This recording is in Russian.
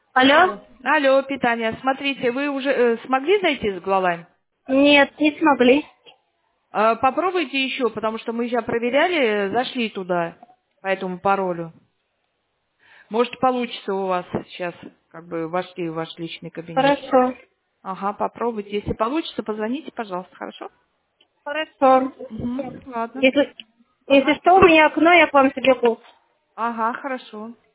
Алло? Алло, питание. Смотрите, вы уже смогли зайти с Главайн? Нет, не смогли. Попробуйте еще, потому что мы сейчас проверяли, зашли туда по этому паролю. Может, получится у вас сейчас, как бы вошли в ваш личный кабинет. Хорошо. Ага, попробуйте. Если получится, позвоните, пожалуйста, хорошо? Хорошо. Угу, ладно. Если Ага. что, у меня окно, я к вам забегу. Ага, хорошо.